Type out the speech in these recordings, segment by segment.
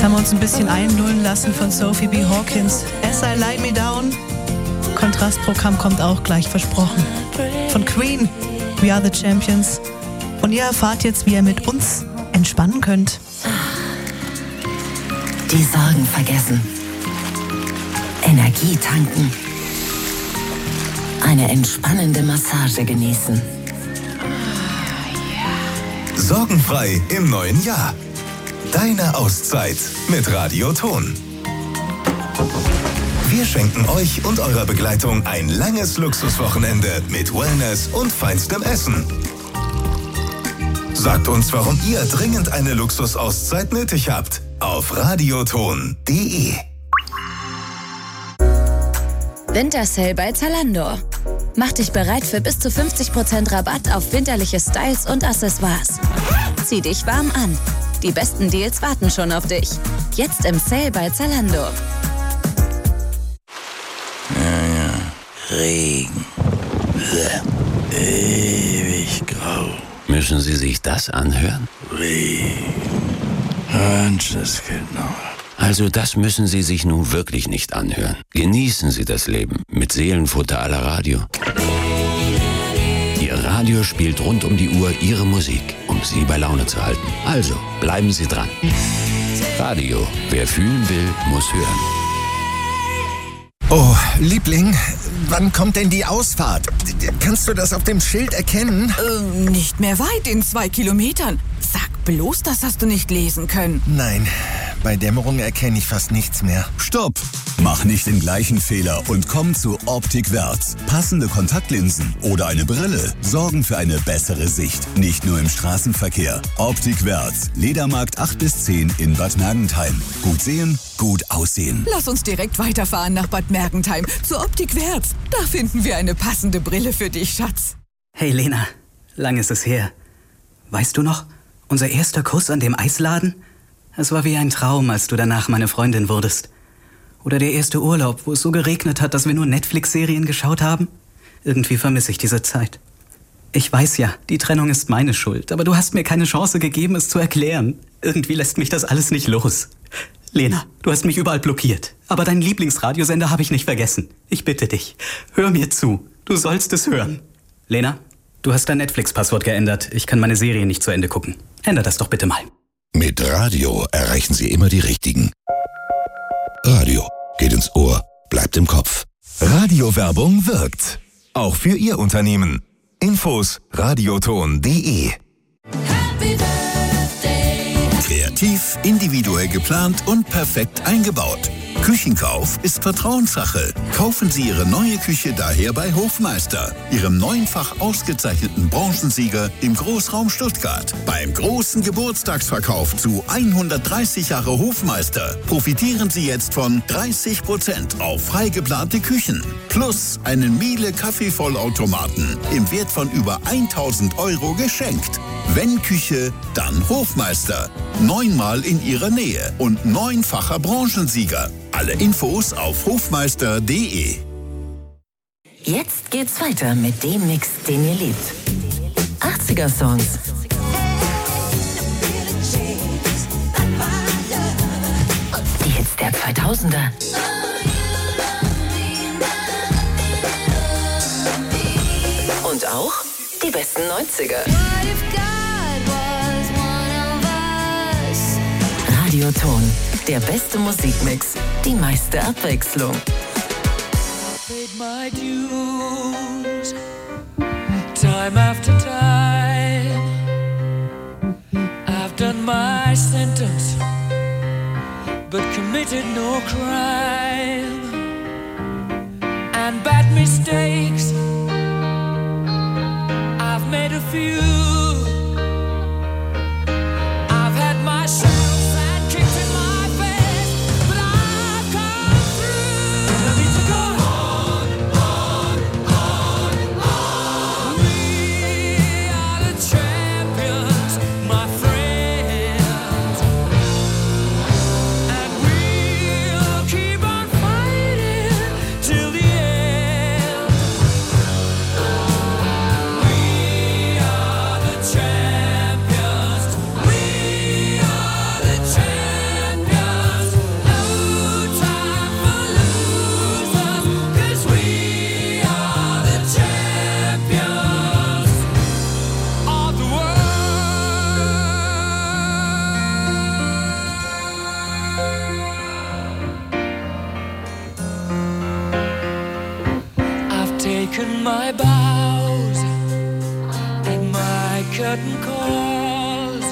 Jetzt haben wir uns ein bisschen einlullen lassen von Sophie B. Hawkins. As I Lie Me Down. Kontrastprogramm kommt auch gleich, versprochen. Von Queen, We Are The Champions. Und ihr erfahrt jetzt, wie ihr mit uns entspannen könnt. Die Sorgen vergessen. Energie tanken. Eine entspannende Massage genießen. Sorgenfrei im neuen Jahr. Deine Auszeit mit Radio Ton. Wir schenken euch und eurer Begleitung ein langes Luxuswochenende mit Wellness und feinstem Essen. Sagt uns, warum ihr dringend eine Luxusauszeit nötig habt. Auf radioton.de. Wintersale bei Zalando. Mach dich bereit für bis zu 50% Rabatt auf winterliche Styles und Accessoires. Zieh dich warm an. Die besten Deals warten schon auf dich. Jetzt im Sale bei Zalando. Regen. Ewig grau. Müssen Sie sich das anhören? Regen. Menschenskinder. Also das müssen Sie sich nun wirklich nicht anhören. Genießen Sie das Leben mit Seelenfutter à la Radio. Ihr Radio spielt rund um die Uhr Ihre Musik, um Sie bei Laune zu halten. Also, bleiben Sie dran. Radio, wer fühlen will, muss hören. Oh, Liebling, wann kommt denn die Ausfahrt? Kannst du das auf dem Schild erkennen? Nicht mehr weit, in 2 Kilometern. Sag bloß, das hast du nicht lesen können. Nein, bei Dämmerung erkenne ich fast nichts mehr. Stopp! Mach nicht den gleichen Fehler und komm zu Optik Wärts. Passende Kontaktlinsen oder eine Brille sorgen für eine bessere Sicht. Nicht nur im Straßenverkehr. Optik Wärts. Ledermarkt 8 bis 10 in Bad Mergentheim. Gut sehen, gut aussehen. Lass uns direkt weiterfahren nach Bad Mergentheim zur Optik Wärts. Da finden wir eine passende Brille für dich, Schatz. Hey Lena, lang ist es her. Weißt du noch, unser erster Kuss an dem Eisladen? Es war wie ein Traum, als du danach meine Freundin wurdest. Oder der erste Urlaub, wo es so geregnet hat, dass wir nur Netflix-Serien geschaut haben. Irgendwie vermisse ich diese Zeit. Ich weiß ja, die Trennung ist meine Schuld, aber du hast mir keine Chance gegeben, es zu erklären. Irgendwie lässt mich das alles nicht los. Lena, du hast mich überall blockiert, aber deinen Lieblingsradiosender habe ich nicht vergessen. Ich bitte dich, hör mir zu. Du sollst es hören. Lena, du hast dein Netflix-Passwort geändert. Ich kann meine Serie nicht zu Ende gucken. Änder das doch bitte mal. Mit Radio erreichen Sie immer die Richtigen. Radio geht ins Ohr, bleibt im Kopf. Radiowerbung wirkt. Auch für Ihr Unternehmen. Infos radioton.de. Kreativ, individuell geplant und perfekt eingebaut. Küchenkauf ist Vertrauenssache. Kaufen Sie Ihre neue Küche daher bei Hofmeister, Ihrem 9-fach ausgezeichneten Branchensieger im Großraum Stuttgart. Beim großen Geburtstagsverkauf zu 130 Jahre Hofmeister profitieren Sie jetzt von 30% auf frei geplante Küchen. Plus einen Miele Kaffeevollautomaten im Wert von über 1.000 € geschenkt. Wenn Küche, dann Hofmeister. 9-mal in Ihrer Nähe und 9-facher Branchensieger. Alle Infos auf hofmeister.de. Jetzt geht's weiter mit dem Mix, den ihr liebt. 80er-Songs. Die Hits der 2000er. Und auch die besten 90er. Radioton, der beste Musikmix, die meiste Abwechslung. My dues, time after time, I've done my sentence, but committed no crime, and bad mistakes, I've made a few. I've had my shadows and kicks in my face, but I've come through. Tell me to go. taken my bows and my curtain calls.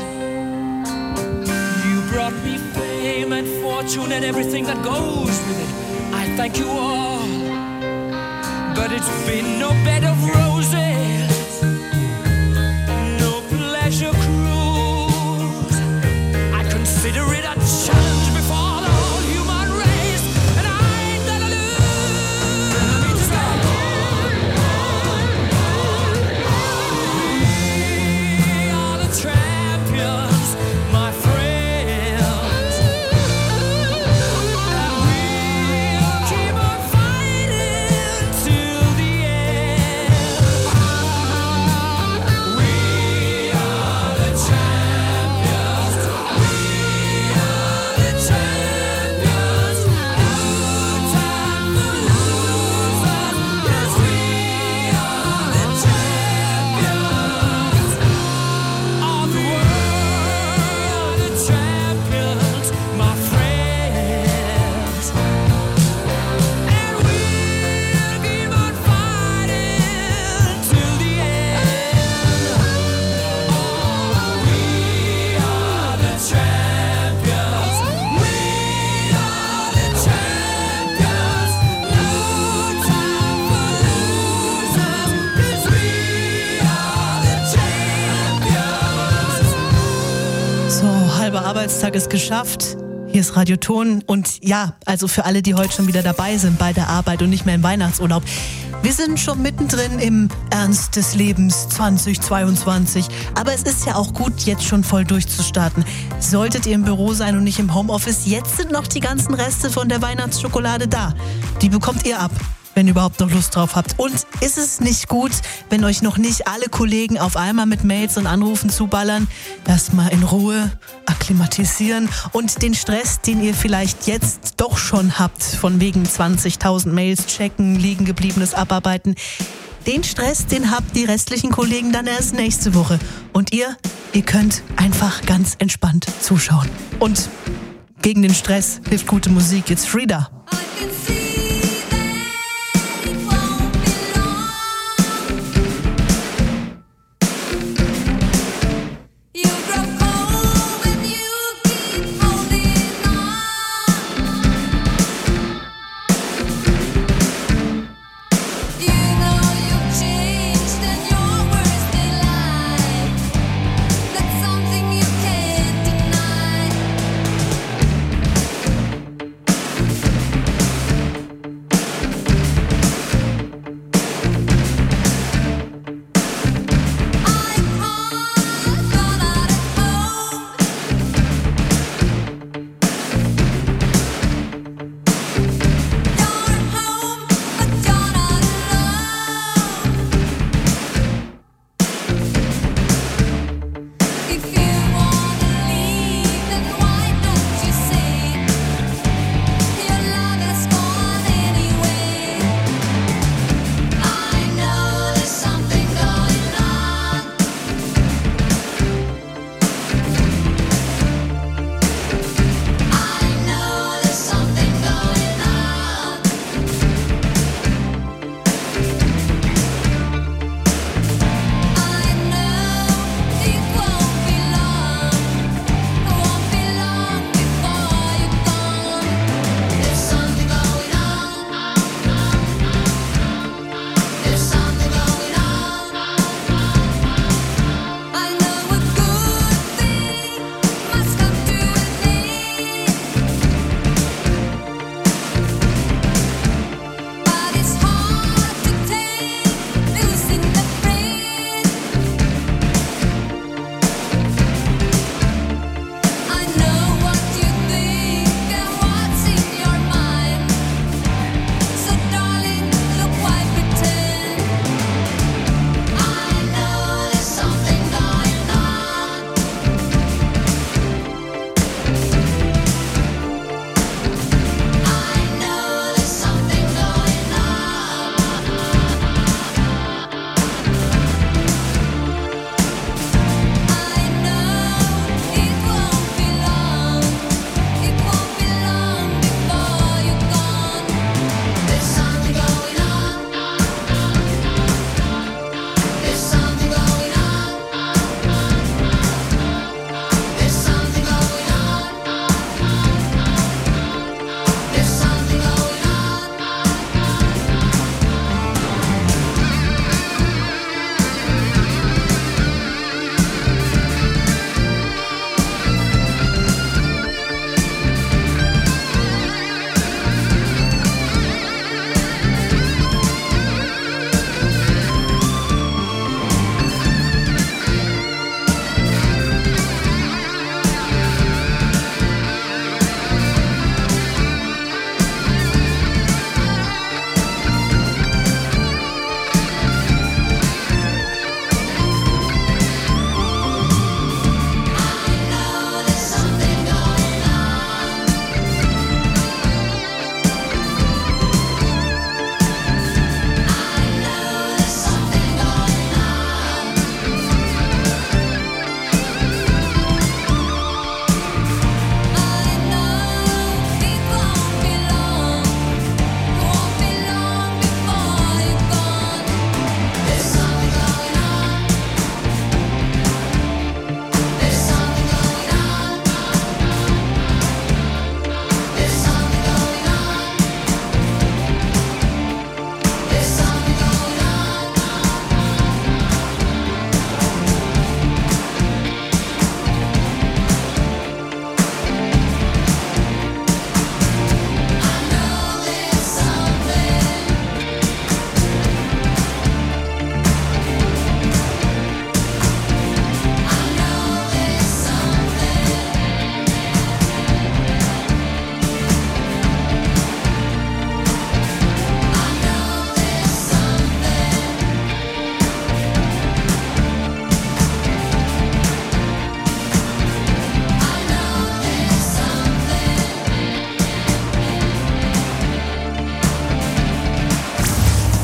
You brought me fame and fortune and everything that goes with it. I thank you all, but it's been no bed of roses, no pleasure cruise. I consider it a challenge before the whole human race, and I ain't gonna lose. We are the champions, my friends, and we'll keep on fighting till the end. We are the champions. We are the champions. No time for losers, 'cause we are the champions of the world. The champions, my friends, and we'll keep on fighting till the end. Oh, we are the champions. We are the champions. No time for losers, 'cause we are the champions. So, halber Arbeitstag ist geschafft. Hier ist Radio Ton und ja, also für alle, die heute schon wieder dabei sind bei der Arbeit und nicht mehr im Weihnachtsurlaub. Wir sind schon mittendrin im Ernst des Lebens 2022, aber es ist ja auch gut, jetzt schon voll durchzustarten. Solltet ihr im Büro sein und nicht im Homeoffice, jetzt sind noch die ganzen Reste von der Weihnachtsschokolade da. Die bekommt ihr ab, wenn ihr überhaupt noch Lust drauf habt. Und ist es nicht gut, wenn euch noch nicht alle Kollegen auf einmal mit Mails und Anrufen zuballern? Erstmal in Ruhe akklimatisieren und den Stress, den ihr vielleicht jetzt doch schon habt, von wegen 20.000 Mails checken, liegen gebliebenes abarbeiten, den Stress, den habt die restlichen Kollegen dann erst nächste Woche. Und ihr könnt einfach ganz entspannt zuschauen. Und gegen den Stress hilft gute Musik. Jetzt Frida. Something you can't deny.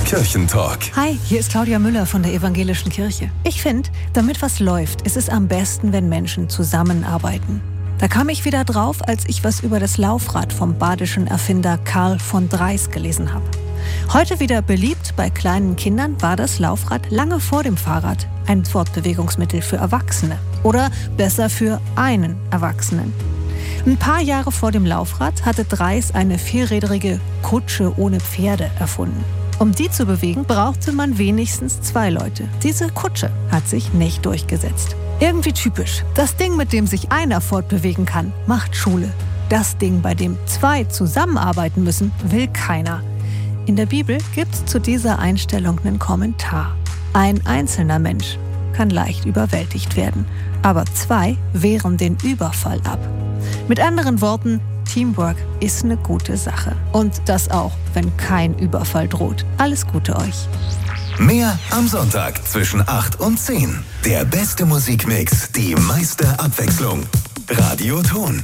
Kirchentalk. Hi, hier ist Claudia Müller von der Evangelischen Kirche. Ich finde, damit was läuft, ist es am besten, wenn Menschen zusammenarbeiten. Da kam ich wieder drauf, als ich was über das Laufrad vom badischen Erfinder Karl von Dreis gelesen habe. Heute wieder beliebt bei kleinen Kindern war das Laufrad lange vor dem Fahrrad ein Fortbewegungsmittel für Erwachsene. Oder besser für einen Erwachsenen. Ein paar Jahre vor dem Laufrad hatte Dreis eine vierrädrige Kutsche ohne Pferde erfunden. Um die zu bewegen, brauchte man wenigstens 2 Leute. Diese Kutsche hat sich nicht durchgesetzt. Irgendwie typisch. Das Ding, mit dem sich einer fortbewegen kann, macht Schule. Das Ding, bei dem 2 zusammenarbeiten müssen, will keiner. In der Bibel gibt's zu dieser Einstellung einen Kommentar. Ein einzelner Mensch kann leicht überwältigt werden, aber 2 wehren den Überfall ab. Mit anderen Worten, Teamwork ist eine gute Sache. Und das auch, wenn kein Überfall droht. Alles Gute euch. Mehr am Sonntag zwischen 8 und 10. Der beste Musikmix, die meiste Abwechslung. Radio Ton.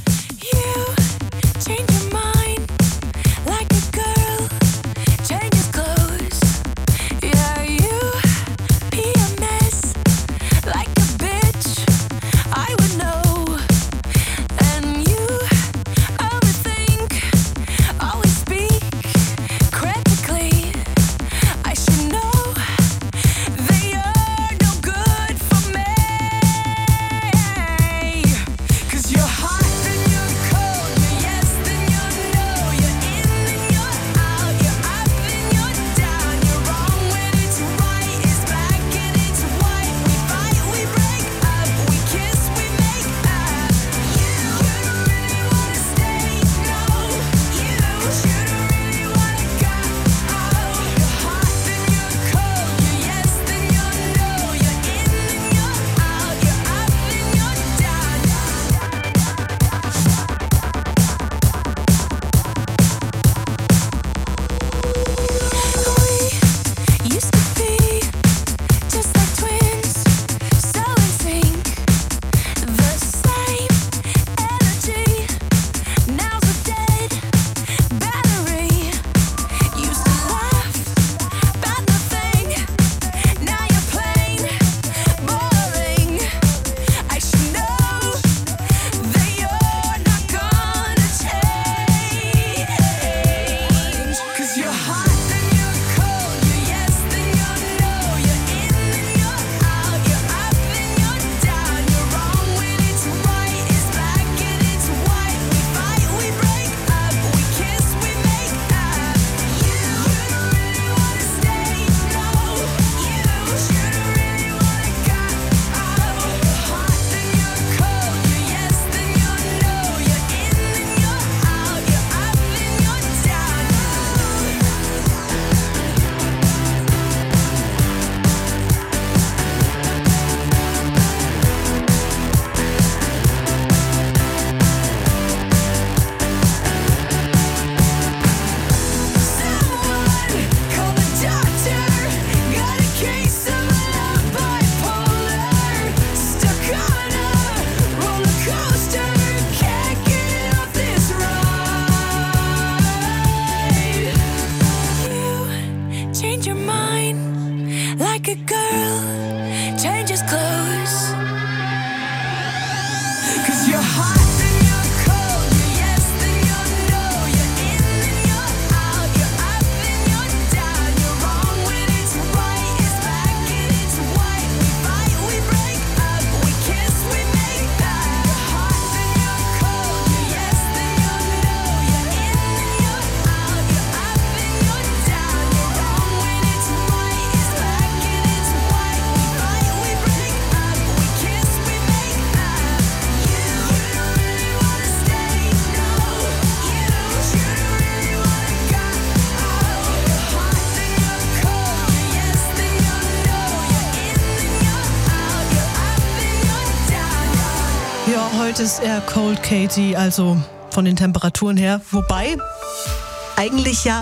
Heute ist eher Cold Katie, also von den Temperaturen her. Wobei eigentlich ja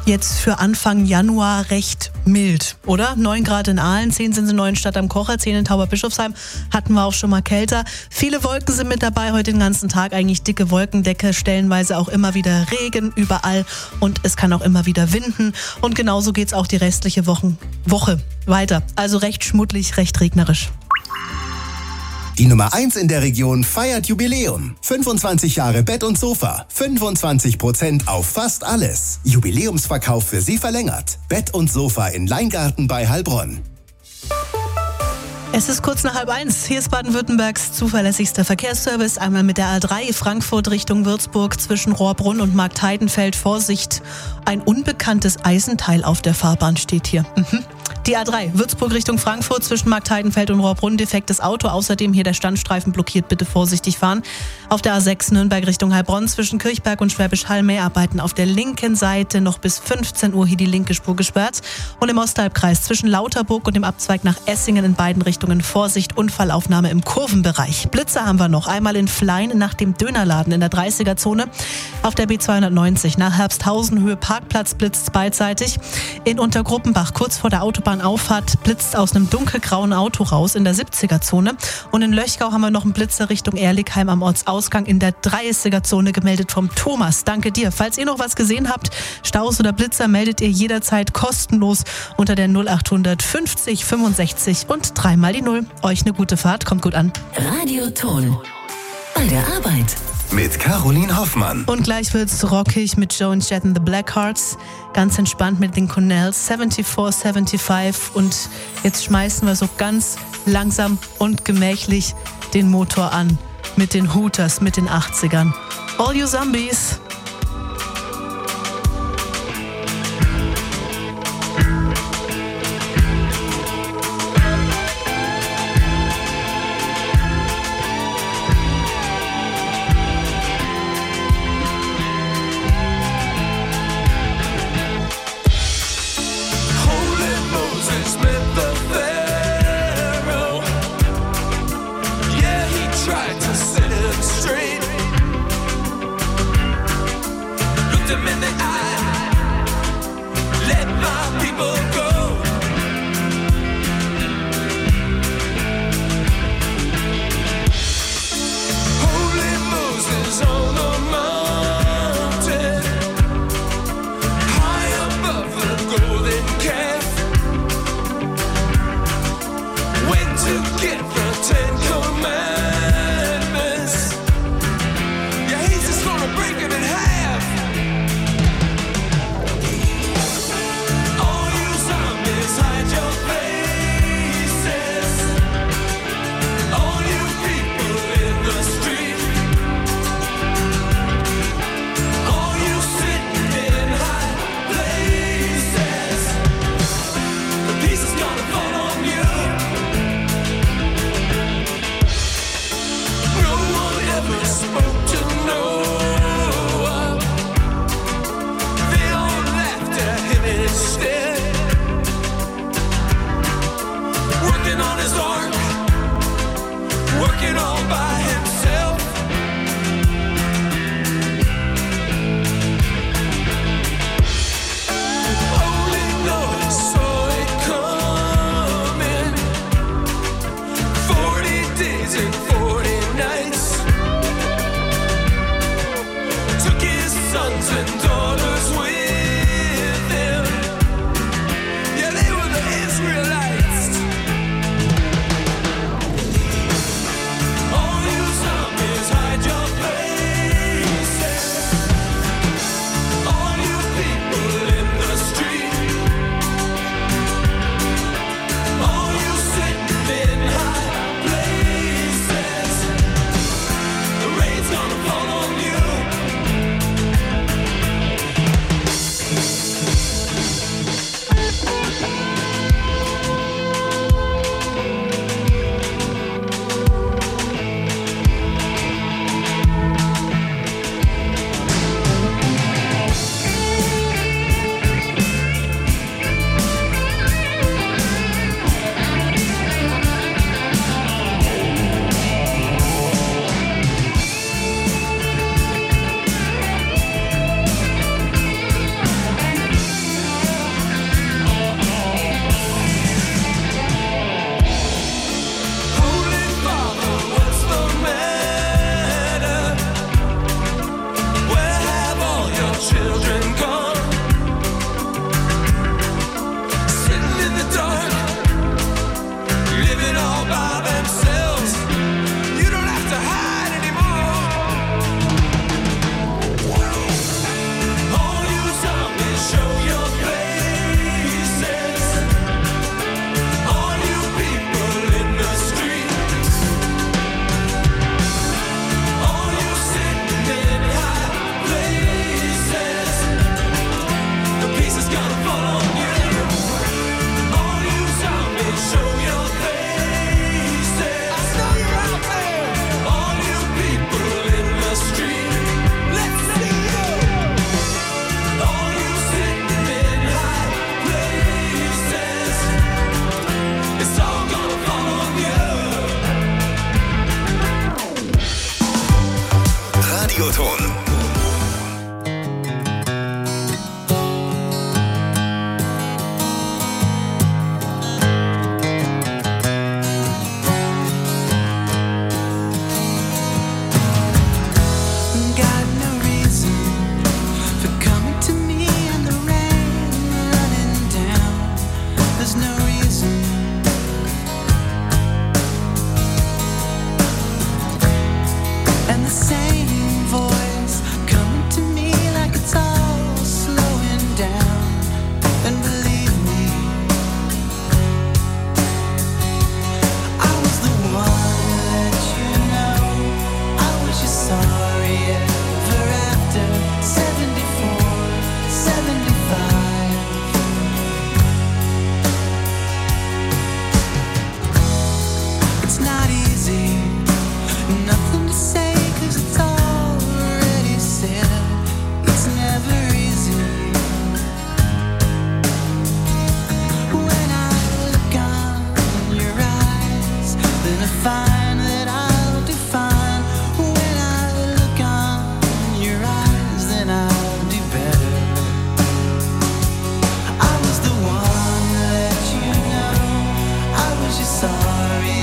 jetzt für Anfang Januar recht mild, oder? 9 Grad in Aalen, 10 sind in Neuenstadt am Kocher, 10 in Tauberbischofsheim, hatten wir auch schon mal kälter. Viele Wolken sind mit dabei, heute den ganzen Tag eigentlich dicke Wolkendecke, stellenweise auch immer wieder Regen überall und es kann auch immer wieder winden. Und genauso geht's auch die restliche Woche weiter. Also recht schmuddelig, recht regnerisch. Die Nummer 1 in der Region feiert Jubiläum. 25 Jahre Bett und Sofa. 25% auf fast alles. Jubiläumsverkauf für Sie verlängert. Bett und Sofa in Leingarten bei Heilbronn. Es ist kurz nach 12:30. Hier ist Baden-Württembergs zuverlässigster Verkehrsservice. Einmal mit der A3 Frankfurt Richtung Würzburg zwischen Rohrbrunn und Marktheidenfeld. Vorsicht, ein unbekanntes Eisenteil auf der Fahrbahn steht hier. Die A3 Würzburg Richtung Frankfurt zwischen Marktheidenfeld und Rohrbrunn, defektes Auto. Außerdem hier der Standstreifen blockiert, bitte vorsichtig fahren. Auf der A6 Nürnberg Richtung Heilbronn zwischen Kirchberg und Schwäbisch Hall Mäharbeiten auf der linken Seite. Noch bis 15 Uhr hier die linke Spur gesperrt. Und im Osthalbkreis zwischen Lauterburg und dem Abzweig nach Essingen in beiden Richtungen Vorsicht, Unfallaufnahme im Kurvenbereich. Blitzer haben wir noch. Einmal in Flein nach dem Dönerladen in der 30er-Zone. Auf der B290 nach Herbsthausen Höhe Parkplatz blitzt beidseitig. In Untergruppenbach kurz vor der Autobahnauffahrt blitzt aus einem dunkelgrauen Auto raus in der 70er-Zone. Und in Löchgau haben wir noch einen Blitzer Richtung Ehrligheim am Ortsausgang in der 30er-Zone gemeldet vom Thomas. Danke dir. Falls ihr noch was gesehen habt, Staus oder Blitzer, meldet ihr jederzeit kostenlos unter der 0800 50 65 und 3 mal die 0. Euch eine gute Fahrt, kommt gut an. Radioton bei der Arbeit. Mit Caroline Hoffmann. Und gleich wird's rockig mit Joe and Chet and the Blackhearts. Ganz entspannt mit den Cornells, 74, 75. Und jetzt schmeißen wir so ganz langsam und gemächlich den Motor an. Mit den Hooters, mit den 80ern. All you zombies. Took his sons and